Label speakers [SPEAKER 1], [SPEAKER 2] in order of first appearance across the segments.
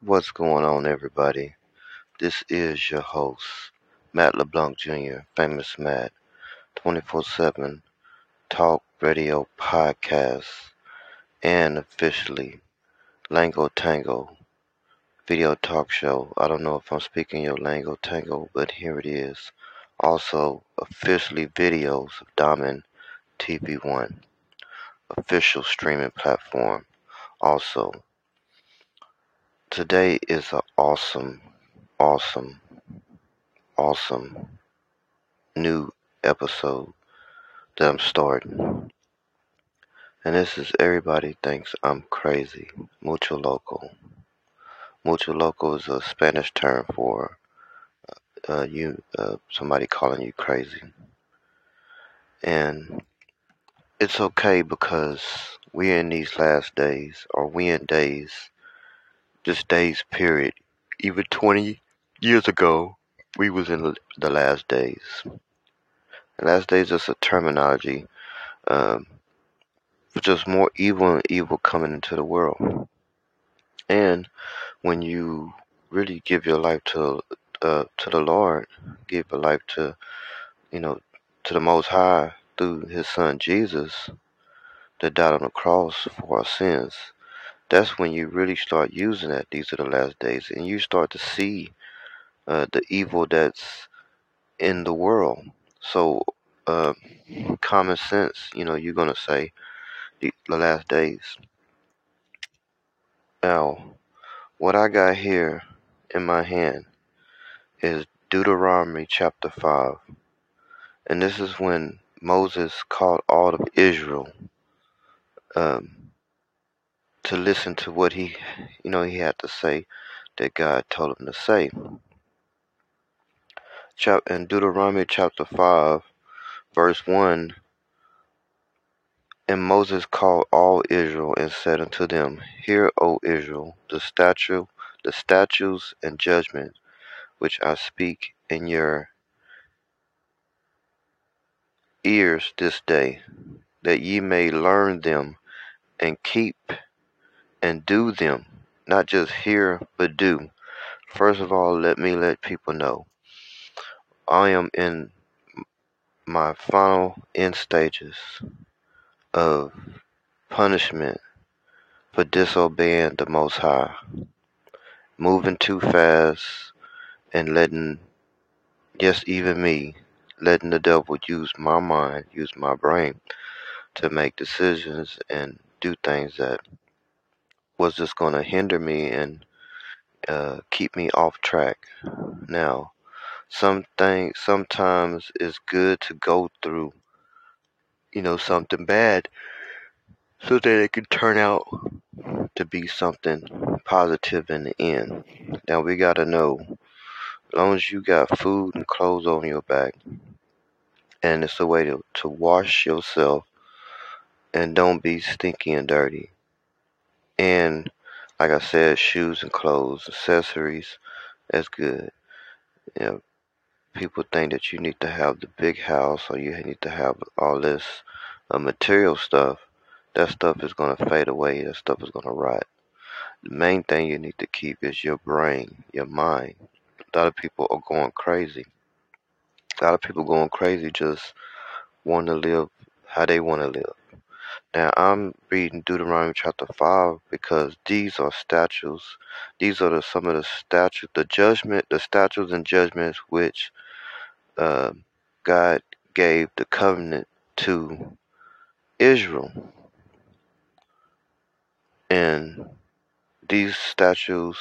[SPEAKER 1] What's going on, everybody? This is your host, Matt LeBlanc Jr., Famous Matt, 24/7 Talk Radio Podcast, and officially Lango Tango Video Talk Show. I don't know if I'm speaking your Lango Tango, but here it is. Also, officially videos of Diamond TV1, official streaming platform. Also, today is an awesome, awesome new episode that I'm starting. And this is everybody thinks I'm crazy. Mucho loco. Mucho loco is a Spanish term for somebody calling you crazy. And it's okay because we're in these last days, or we in days, this days period. Even 20 years ago, we was in the last days. The last days is a terminology um, for just more evil and evil coming into the world. And when you really give your life to the Lord, give your life to you know to the Most High through His Son Jesus that died on the cross for our sins, that's when you really start using that. These are the last days, and you start to see the evil that's in the world. So, uh, common sense, you're gonna say the last days. Now, what I got here in my hand is Deuteronomy chapter 5. And this is when Moses called all of Israel um, to listen to what he had to say that God told him to say. In Deuteronomy chapter 5, verse 1, and Moses called all Israel and said unto them, Hear, O Israel, the statutes and judgments which I speak in your ears this day, that ye may learn them and keep and do them, not just hear but do. First of all, let people know I am in my final end stages of punishment for disobeying the Most High, moving too fast and letting, yes, even me, letting the devil use my mind, use my brain to make decisions and do things that was just going to hinder me and keep me off track. Now, sometimes it's good to go through, something bad so that it can turn out to be something positive in the end. Now we gotta know, as long as you got food and clothes on your back, and it's a way to wash yourself and don't be stinky and dirty. And like I said, shoes and clothes, accessories, that's good. You know, people think that you need to have the big house or you need to have all this material stuff. That stuff is going to fade away. That stuff is going to rot. The main thing you need to keep is your brain, your mind. A lot of people are going crazy. A lot of people going crazy just want to live how they want to live. Now I'm reading Deuteronomy chapter 5 because these are statutes. These are some of the statutes, the statutes and judgments which uh, God gave the covenant to Israel. And these statutes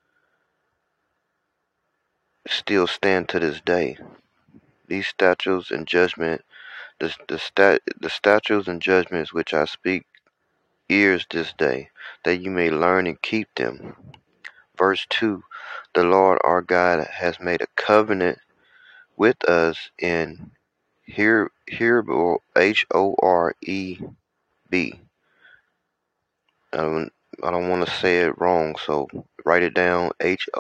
[SPEAKER 1] still stand to this day. These statutes and judgment, the statutes and judgments which I speak ears this day, that you may learn and keep them. Verse 2, the Lord our God has made a covenant with us in Horeb. I don't want to say it wrong, so write it down.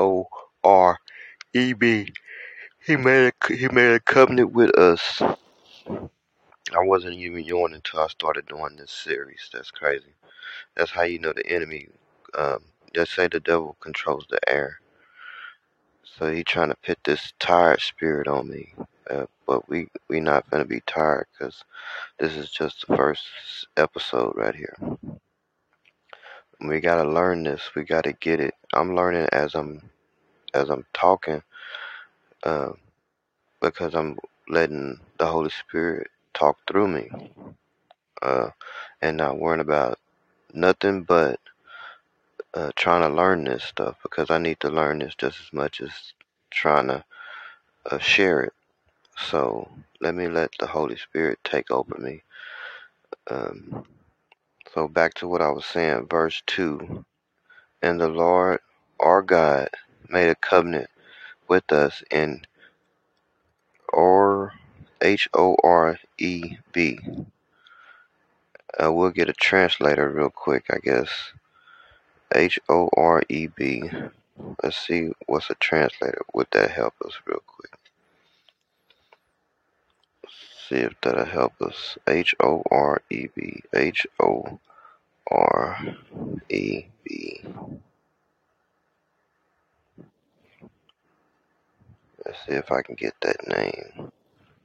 [SPEAKER 1] Horeb. He made a covenant with us. I wasn't even yawning until I started doing this series. That's crazy. That's how you know the enemy Just say the devil controls the air. So he trying to put this tired spirit on me. But we not gonna be tired because this is just the first episode right here. We gotta learn this. We gotta get it. I'm learning as I'm talking, uh, because I'm letting the Holy Spirit talk through me, uh, and not worrying about nothing but trying to learn this stuff because I need to learn this just as much as trying to share it. So let the Holy Spirit take over me. Um, so back to what I was saying, verse 2. And the Lord our God made a covenant with us in or Horeb. We'll get a translator real quick, I guess. Horeb. Let's see what's a translator. Would that help us real quick? See if that'll help us. Horeb. Horeb. Let's see if I can get that name.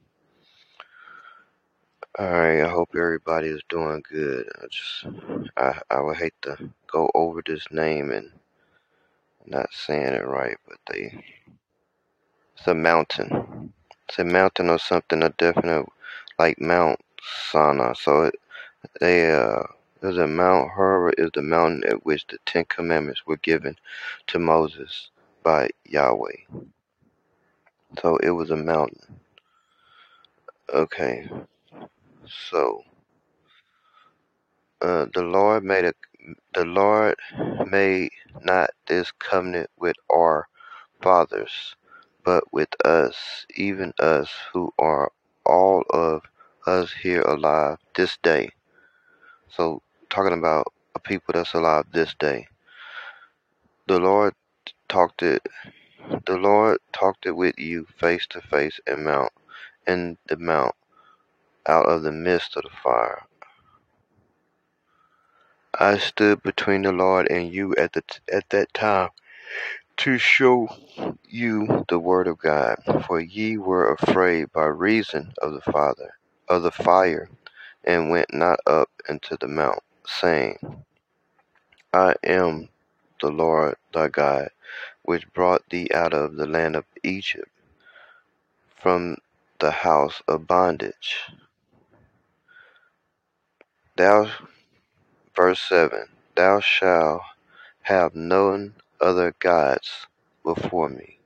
[SPEAKER 1] Alright, I hope everybody is doing good. I would hate to go over this name and not saying it right, but it's a mountain. It's a mountain or something, a definite, like Mount Sinai. So there's a Mount Horeb is the mountain at which the Ten Commandments were given to Moses by Yahweh. So it was a mountain. Okay, so the Lord made not this covenant with our fathers, but with us, even us who are all of us here alive this day. So talking about a people that's alive this day. The Lord talked it the Lord talked it with you face to face in the mount out of the midst of the fire. I stood between the Lord and you at that time to show you the word of God, for ye were afraid by reason of the fire, and went not up into the mount, saying, I am the Lord thy God, which brought thee out of the land of Egypt, from the house of bondage. Thou, verse 7, thou shalt have none other gods before me.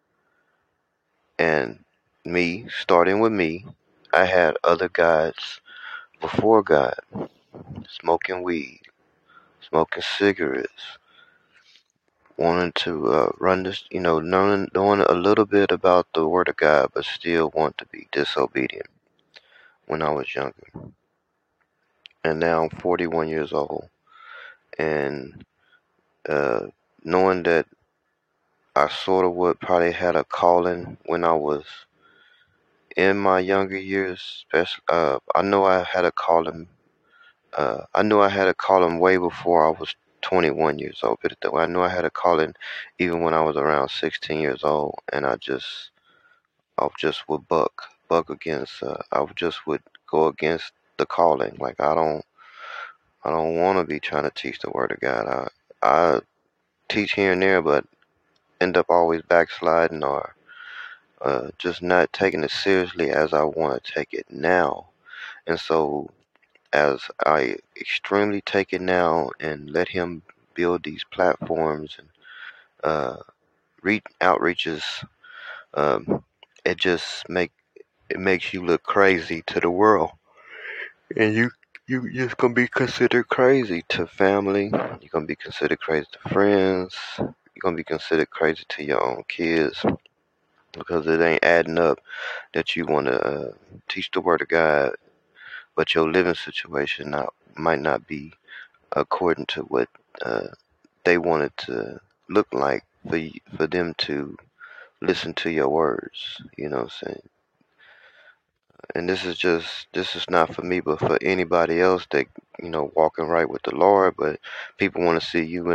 [SPEAKER 1] And me, starting with me, I had other gods before God, smoking weed, smoking cigarettes, wanting to run this, knowing a little bit about the Word of God, but still want to be disobedient when I was younger. And now I'm 41 years old, and knowing that I sort of would probably had a calling when I was in my younger years. Especially, I know I had a calling. I knew I had a calling way before I was 21 years old. Put it that way. I knew I had a calling even when I was around 16 years old, and I just would buck against. I just would go against the calling. Like I don't want to be trying to teach the word of God. I teach here and there, but end up always backsliding or just not taking it seriously as I want to take it now. And so as I extremely take it now and let him build these platforms and uh, outreaches, um, it just it makes you look crazy to the world, and you just gonna be considered crazy to family. You're gonna be considered crazy to friends. You're gonna be considered crazy to your own kids because it ain't adding up that you want to teach the word of God, but your living situation might not be according to what uh, they want it to look like for them to listen to your words. You know what I'm saying? And this is not for me, but for anybody else that walking right with the Lord. But people want to see you in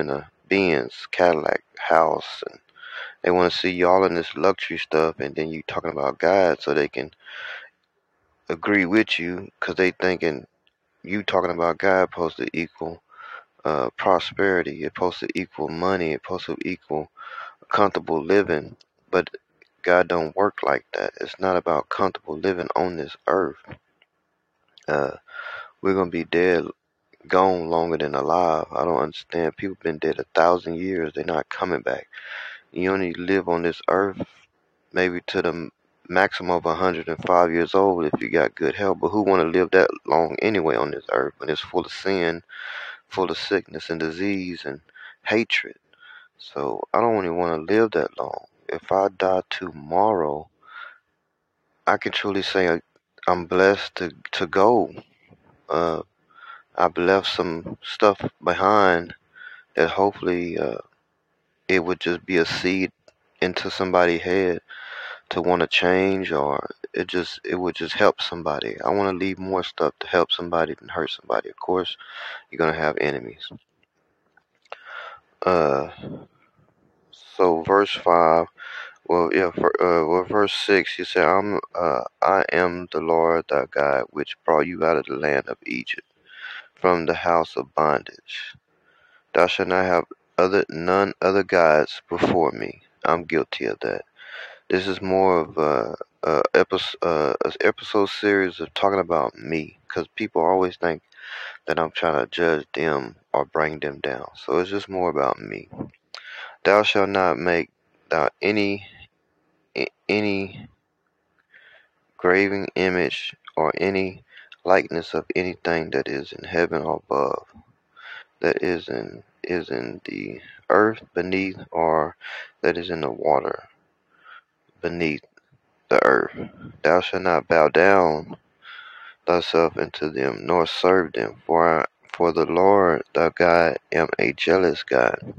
[SPEAKER 1] Benz, Cadillac, house, and they want to see y'all in this luxury stuff, and then you talking about God so they can agree with you because they thinking you talking about God supposed to equal prosperity, it's supposed to equal money, it's supposed to equal comfortable living, but God don't work like that. It's not about comfortable living on this earth. Uh, we're gonna be dead, gone longer than alive. I don't understand. People been dead 1,000 years. They're not coming back. You only live on this earth maybe to the maximum of 105 years old if you got good health. But who want to live that long anyway on this earth when it's full of sin, full of sickness and disease and hatred? So I don't really want to live that long. If I die tomorrow, I can truly say I'm blessed to go. Uh, I've left some stuff behind that hopefully it would just be a seed into somebody's head to want to change, or it would just help somebody. I want to leave more stuff to help somebody than hurt somebody. Of course, you're gonna have enemies. Uh, so verse 5. Well, yeah. Verse 6. He said, I am the Lord thy God, which brought you out of the land of Egypt, from the house of bondage. Thou shalt not have none other gods before me. I'm guilty of that. This is more of a episode series of talking about me, because people always think that I'm trying to judge them or bring them down. So it's just more about me. Thou shalt not make thou any graven image or any likeness of anything that is in heaven or above, that is in the earth beneath, or that is in the water beneath the earth. Thou shalt not bow down thyself unto them, nor serve them, for the Lord thy God am a jealous God.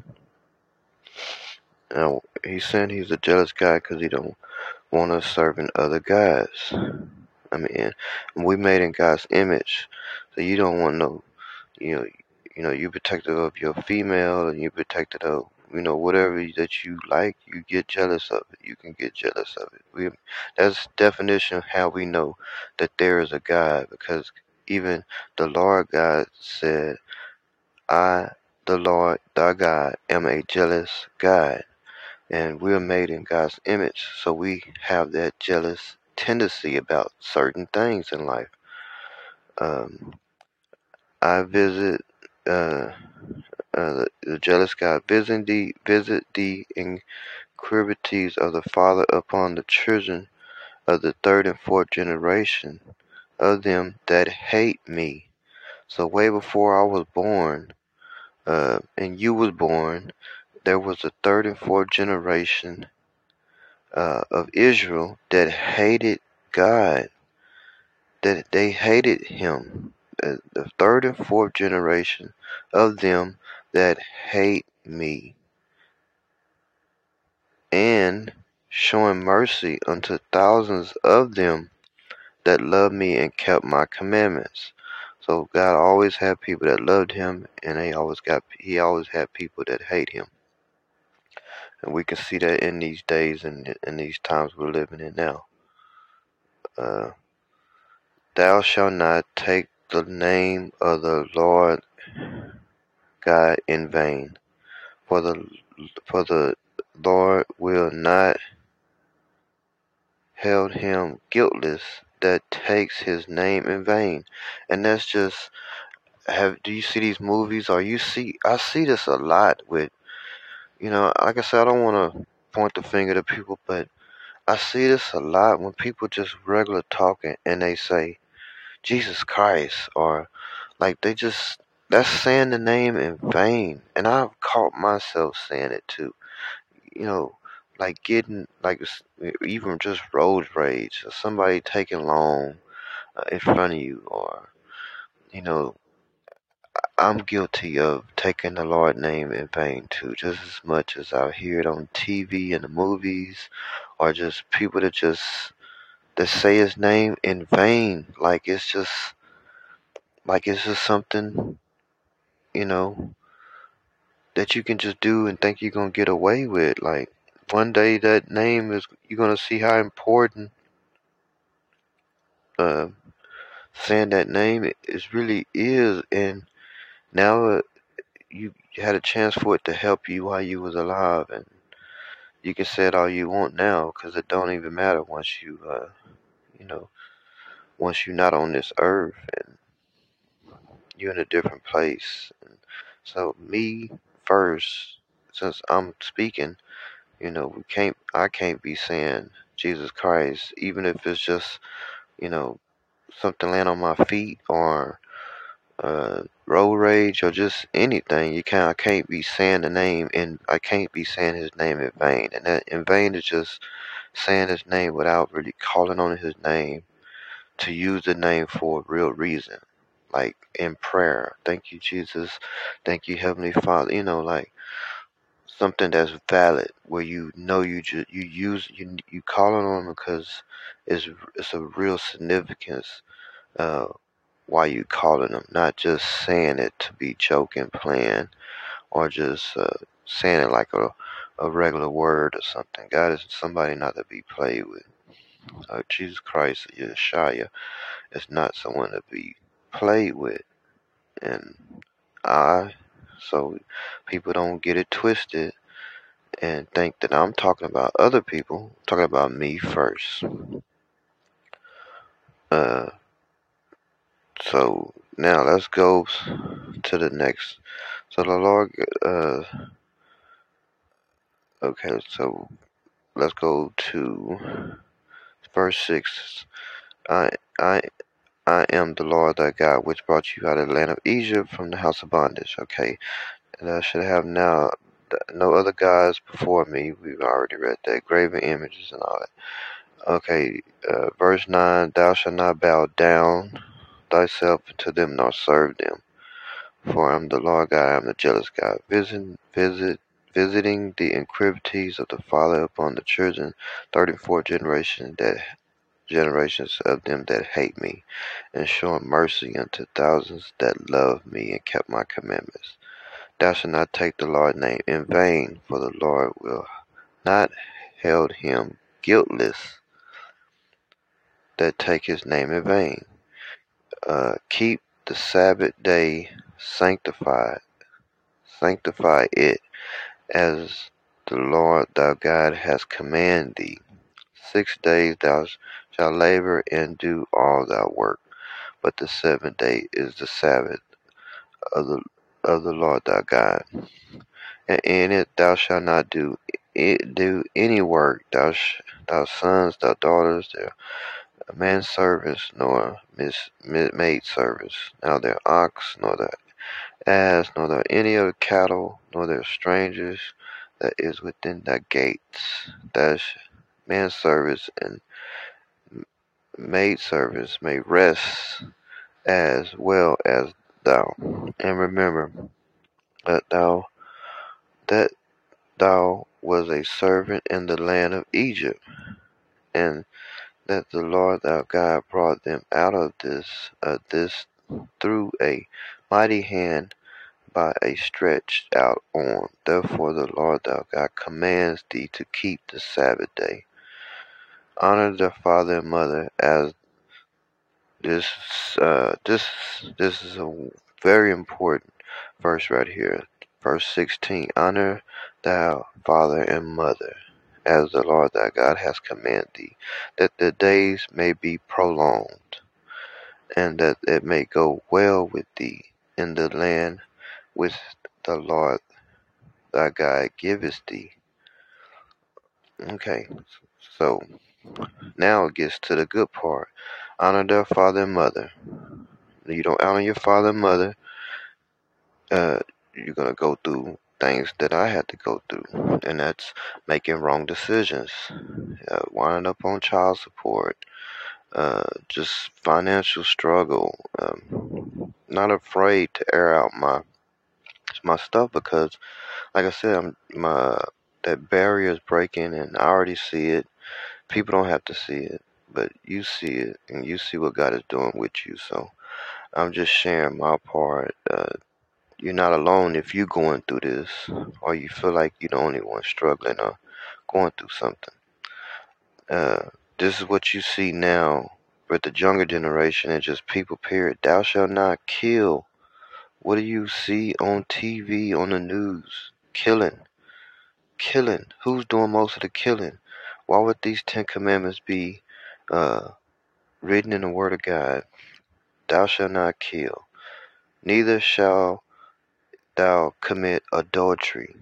[SPEAKER 1] Now he's saying he's a jealous God because he don't want us serving other gods. I mean, we made in God's image, so you don't want no, you know, you protective of your female, and you protected of, whatever that you like. You get jealous of it. You can get jealous of it. That's definition of how we know that there is a God, because even the Lord God said, I, the Lord thy God, am a jealous God. And we're made in God's image, so we have that jealous tendency about certain things in life. Um, I visit the jealous God, visit the iniquities of the father upon the children of the third and fourth generation of them that hate me. So way before I was born, and you was born, there was a third and fourth generation of Israel that hated God, that they hated him. The third and fourth generation of them that hate me, and showing mercy unto thousands of them that loved me and kept my commandments. So God always had people that loved him, and he always had people that hate him. And we can see that in these days and in these times we're living in now. Uh, Thou shalt not take the name of the Lord God in vain, for the Lord will not held him guiltless that takes his name in vain. And that's just, do you see these movies, or I see this a lot with, like I said, I don't want to point the finger to people, but I see this a lot when people just regular talking and they say Jesus Christ, or like that's saying the name in vain. And I've caught myself saying it too. You know, like getting like even just road rage, or somebody taking long in front of you, or you know, I'm guilty of taking the Lord name in vain too, just as much as I hear it on TV and the movies, or just people that say his name in vain, like it's just something, you know, that you can just do and think you're gonna get away with. Like one day that name is you're gonna see how important uh saying that name is really is, and now you had a chance for it to help you while you was alive, and you can say it all you want now because it don't even matter once you know once you're not on this earth and you're in a different place. And so me first, since I'm speaking, I can't be saying Jesus Christ, even if it's just, you know, something land on my feet or road rage or just anything. I can't be saying the name and I can't be saying his name in vain. And that in vain is just saying his name without really calling on his name to use the name for a real reason. Like in prayer. Thank you, Jesus. Thank you, Heavenly Father. Like something that's valid where you calling on them because it's a real significance uh why you calling them, not just saying it to be joking, playing, or just saying it like a regular word or something. God is somebody not to be played with. Jesus Christ, Yeshua, is not someone to be played with, and I so people don't get it twisted and think that I'm talking about other people. I'm talking about me first. Uh, so now let's go to the next. So the Lord, okay, so let's go to verse 6. I, I, I am the Lord thy God, which brought you out of the land of Egypt from the house of bondage. Okay, and I should have now no other gods before me. We've already read that. Graven images and all that. Okay, verse 9, thou shalt not bow down thyself to them nor serve them. For I am the Lord God, I am the jealous God, visiting the iniquities of the father upon the children, third and fourth generations of them that hate me, and showing mercy unto thousands that love me and kept my commandments. Thou shalt not take the Lord's name in vain, for the Lord will not hold him guiltless that take his name in vain. Keep the Sabbath day sanctified. Sanctify it as the Lord thy God has commanded thee. 6 days thou shalt labor and do all thy work, but the seventh day is the Sabbath of the Lord thy God. And in it thou shalt not do any work, thy sons, thy daughters, their manservants, nor maid servants, nor their ox, nor their ass, nor their any other cattle, nor their strangers that is within thy gates. Thy manservants and maidservants may rest as well as thou. And remember that that thou was a servant in the land of Egypt, and that the Lord thy God brought them out of this through a mighty hand by a stretched out arm. Therefore the Lord thy God commands thee to keep the Sabbath day. Honor thy father and mother, as this this this is a very important verse right here. Verse 16. Honor thy father and mother, as the Lord thy God has commanded thee, that the days may be prolonged, and that it may go well with thee in the land which the Lord thy God giveth thee. Okay, so now it gets to the good part. Honor thy father and mother. You don't honor your father and mother, uh, you're gonna go through things that I had to go through, and that's making wrong decisions, winding up on child support, just financial struggle. Not afraid to air out my stuff because, like I said, my that barrier is breaking, and I already see it. People don't have to see it, but you see it, and you see what God is doing with you. So I'm just sharing my part. you're not alone if you're going through this, or you feel like you're the only one struggling or going through something. This is what you see now with the younger generation and just people, period. Thou shalt not kill. What do you see on TV, on the news? Killing. Killing. Who's doing most of the killing? Why would these 10 commandments be uh, written in the Word of God? Thou shalt not kill. Neither shall thou commit adultery.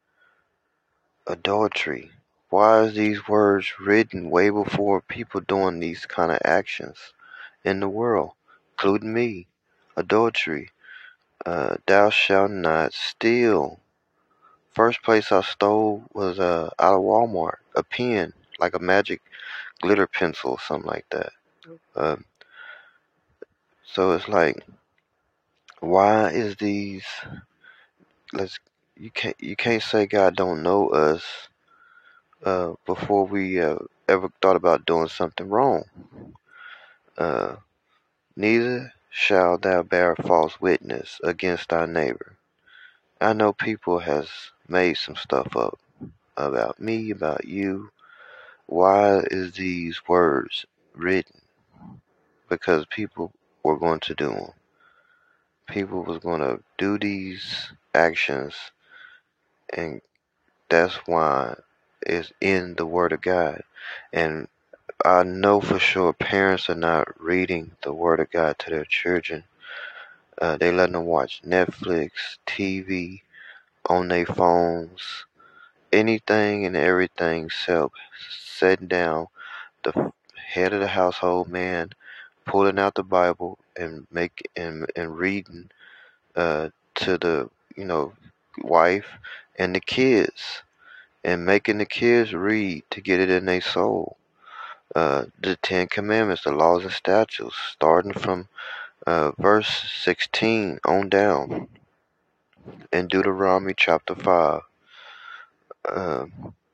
[SPEAKER 1] Adultery. Why is these words written way before people doing these kind of actions in the world, including me? Adultery. Thou shalt not steal. First place I stole was out of Walmart, a pen, like a magic glitter pencil, something like that. Um, so it's like, why is these? Let's you can't say God don't know us before we ever thought about doing something wrong. Uh, Neither shall thou bear false witness against thy neighbor. I know people has made some stuff up about me, about you. Why is these words written? Because people were going to do them. People was going to do these actions, and that's why it's in the Word of God. And I know for sure parents are not reading the Word of God to their children. They letting them watch Netflix, TV, on their phones, anything and everything except sitting down, the head of the household man, pulling out the Bible and reading to the wife and the kids, and making the kids read to get it in their soul. The Ten Commandments, the laws and statutes, starting from verse 16 on down in Deuteronomy chapter 5, uh,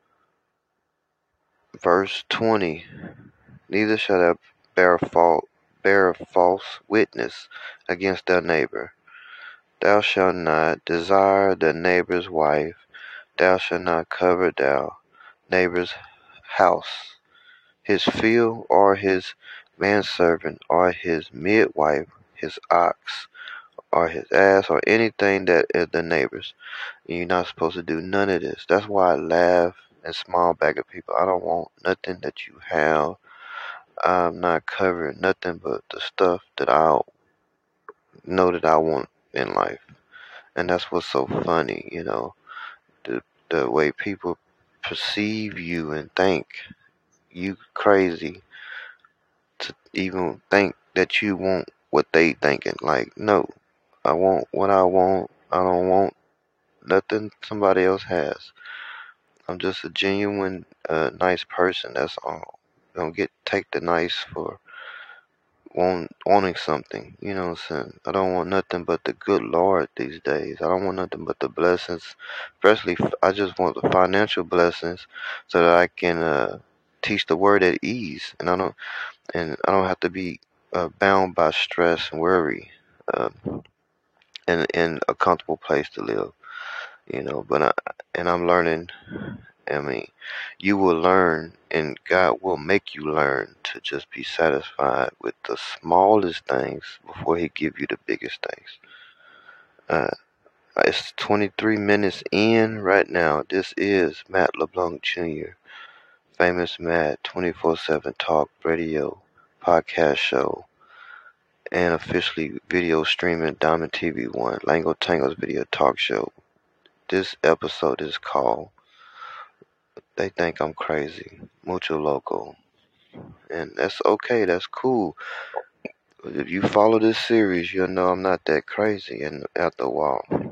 [SPEAKER 1] verse 20. Neither shall thou bear false witness against thy neighbor. Thou shalt not desire thy neighbor's wife. Thou shalt not covet thy neighbor's house, his field, or his manservant, or his midwife, his ox, or his ass, or anything that is the neighbor's. And you're not supposed to do none of this. That's why I laugh and smile back at people. I don't want nothing that you have. I'm not covering nothing but the stuff that I know that I want in life. And that's what's so funny, the way people perceive you and think you crazy to even think that you want what they thinking. Like, no, I want what I want. I don't want nothing somebody else has. I'm just a genuine, nice person. That's all. Don't take the nice for wanting something. You know what I'm saying? I don't want nothing but the good Lord these days. I don't want nothing but the blessings. Especially, I just want the financial blessings so that I can teach the word at ease, and I don't have to be bound by stress and worry, uh, and in a comfortable place to live. I'm learning. I mean, you will learn, and God will make you learn to just be satisfied with the smallest things before He give you the biggest things. Uh, it's 23 minutes in right now. This is Matt LeBlanc Jr., Famous Matt, 24/7 Talk Radio podcast show, and officially video streaming Diamond TV One, Lango Tango's video talk show. This episode is called "They Think I'm Crazy," Mucho Loco. And that's okay, that's cool. If you follow this series, you'll know I'm not that crazy. And after a while,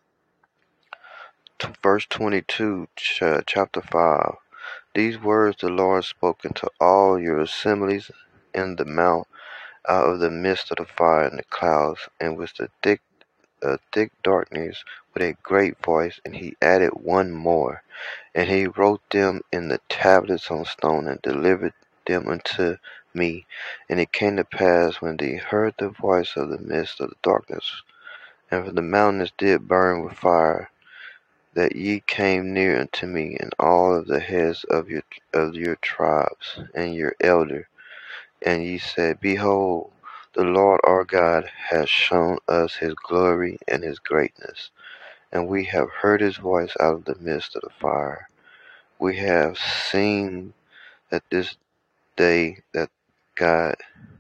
[SPEAKER 1] verse 22, chapter 5. These words the Lord spoke into all your assemblies in the mount, out of the midst of the fire and the clouds, and with the thick darkness, with a great voice. And He added one more. And He wrote them in the tablets on stone, and delivered them unto me. And it came to pass, when they heard the voice of the midst of the darkness, and for the mountains did burn with fire, that ye came near unto me, and all of the heads of your tribes, and your elder. And ye said, Behold, the Lord our God has shown us his glory and his greatness, and we have heard his voice out of the midst of the fire. We have seen that this day that God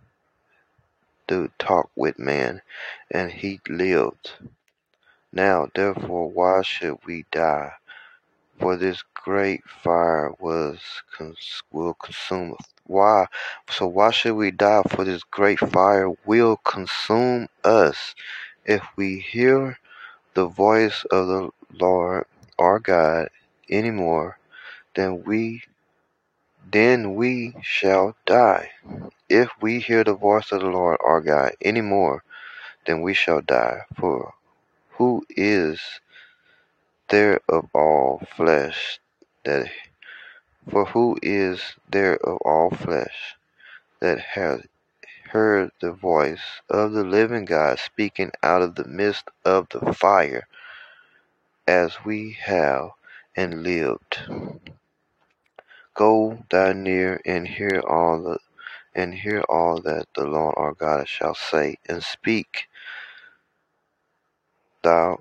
[SPEAKER 1] do talk with man, and he lived. Now therefore why should we die? For this great fire will consume us. Why? So why should we die? For this great fire will consume us. If we hear the voice of the Lord our God anymore, then we shall die. If we hear the voice of the Lord our God anymore, then we shall die. Who is there of all flesh that who is there of all flesh that hath heard the voice of the living God speaking out of the midst of the fire, as we have and lived? Go thou near and hear all that the Lord our God shall say, and speak thou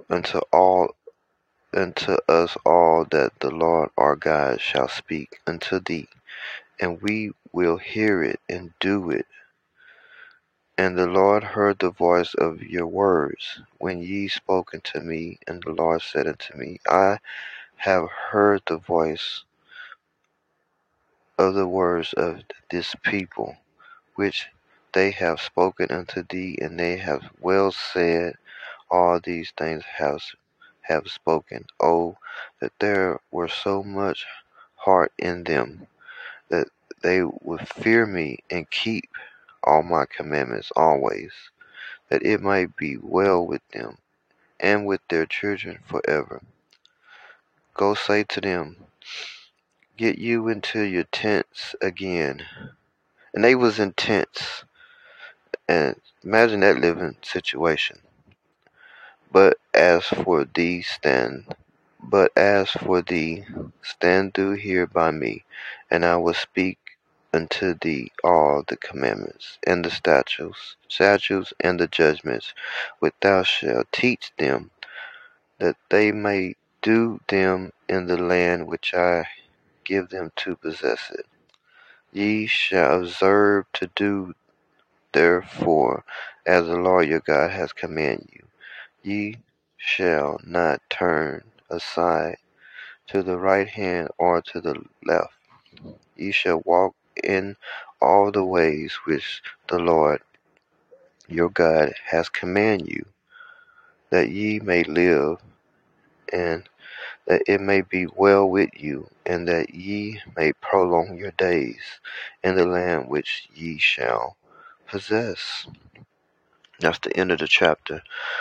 [SPEAKER 1] unto us all that the Lord our God shall speak unto thee, and we will hear it and do it. And the Lord heard the voice of your words when ye spoke unto me, and the Lord said unto me, I have heard the voice of the words of this people, which they have spoken unto thee, and they have well said. All these things have spoken. Oh, that there were so much heart in them, that they would fear me and keep all my commandments always, that it might be well with them and with their children forever. Go say to them, Get you into your tents again. And they was in tents. And imagine that living situation. But as for thee, stand thou here by me, and I will speak unto thee all the commandments, and the statutes and the judgments, which thou shalt teach them, that they may do them in the land which I give them to possess it. Ye shall observe to do therefore as the Lord your God has commanded you. Ye shall not turn aside to the right hand or to the left. Ye shall walk in all the ways which the Lord your God has commanded you, that ye may live, and that it may be well with you, and that ye may prolong your days in the land which ye shall possess. That's the end of the chapter.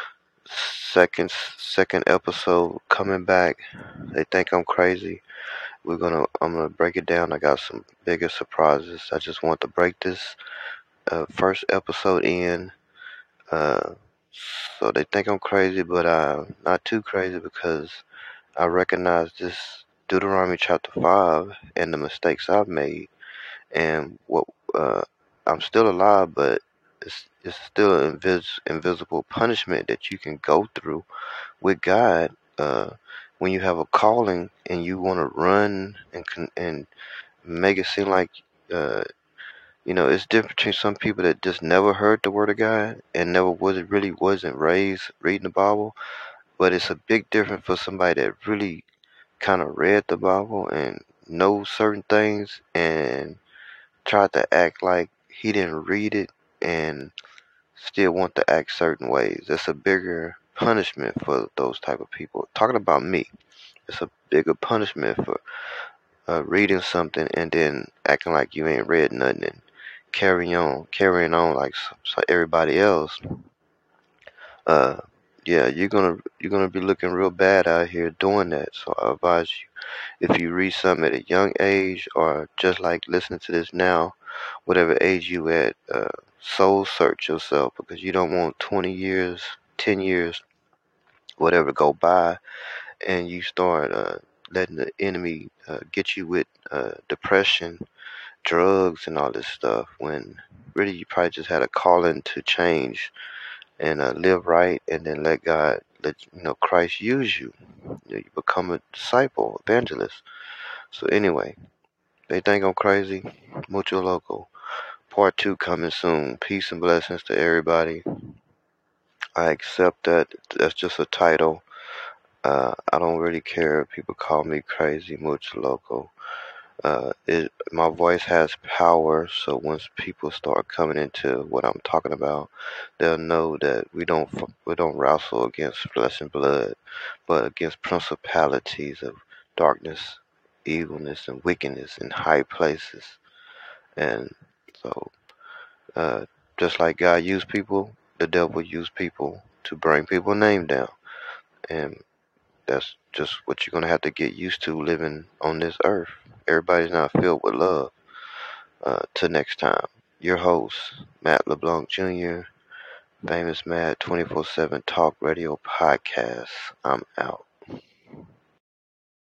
[SPEAKER 1] Second episode coming back. They think I'm crazy. I'm gonna break it down. I got some bigger surprises. I just want to break this first episode in. Uh, so they think I'm crazy, but I'm not too crazy, because I recognize this Deuteronomy chapter 5 and the mistakes I've made, and what uh, I'm still alive, but it's still an invisible punishment that you can go through with God. When you have a calling and you want to run and make it seem like uh, it's different between some people that just never heard the word of God and never wasn't raised reading the Bible, but it's a big difference for somebody that really kind of read the Bible and knows certain things and tried to act like he didn't read it and still want to act certain ways. That's a bigger punishment for those type of people. Talking about me, it's a bigger punishment for reading something and then acting like you ain't read nothing and carrying on like everybody else. Uh, yeah, you're gonna be looking real bad out here doing that. So I advise you, if you read something at a young age or just like listening to this now, whatever age you at, soul search yourself, because you don't want 20 years, 10 years whatever go by, and you start letting the enemy get you with depression, drugs, and all this stuff, when really you probably just had a calling to change and live right, and then let God, let Christ use you. You become a disciple, evangelist. So anyway, they think I'm crazy. Mucho loco. Part 2 coming soon. Peace and blessings to everybody. I accept that. That's just a title. I don't really care if people call me crazy, mucho loco. My voice has power, so once people start coming into what I'm talking about, they'll know that we don't wrestle against flesh and blood, but against principalities of darkness, evilness, and wickedness in high places. And so, uh, just like God used people, the devil used people to bring people's name down, and that's just what you're gonna have to get used to living on this earth. Everybody's not filled with love. Till next time, your host, Matt LeBlanc Jr., Famous Matt 24/7 Talk Radio Podcast. I'm out.